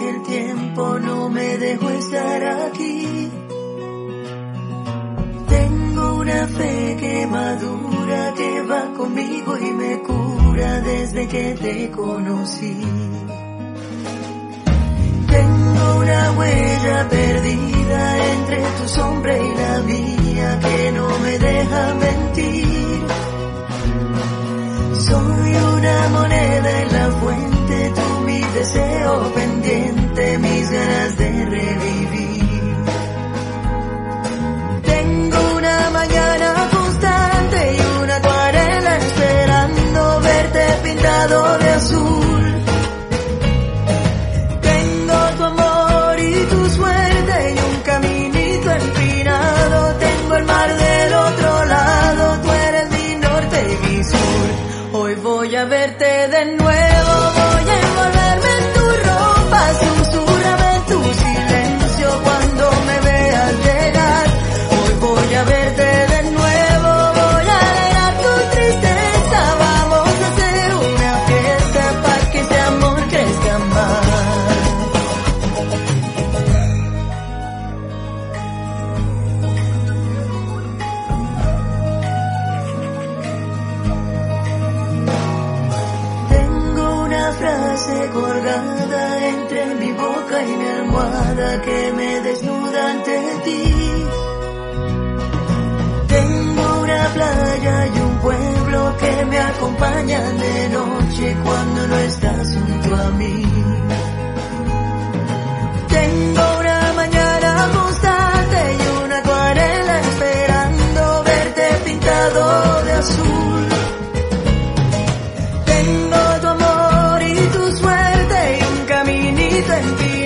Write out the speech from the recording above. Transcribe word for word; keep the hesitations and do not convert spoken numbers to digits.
el tiempo no me dejó estar aquí. Tengo una fe que madura, que va conmigo y me cura desde que te conocí. Tengo una huella perdida entre tu sombra y la mía que no me deja mentir. Soy una moneda en la fuente, tú mi deseo pendiente, mis ganas de revivir. Tengo una mañana constante y una acuarela esperando verte pintado de azul. Tengo tu amor y tu suerte y un caminito empinado. Tengo el mar del otro lado, tú eres mi norte y mi sur. Hoy voy a verte de nuevo, voy a envolverme en tu ropa, susurrame en tu silencio cuando me veas llegar. Hoy voy a verte de nuevo, voy a alegrar tu tristeza, vamos a hacer una fiesta para que ese amor crezca más. Frase colgada entre mi boca y mi almohada que me desnuda ante ti. Tengo una playa y un pueblo que me acompañan de noche cuando no estás junto a mí. Tengo una mañana constante y una acuarela esperando verte pintado de azul. Tengo tu amor y tu suerte y un caminito en ti.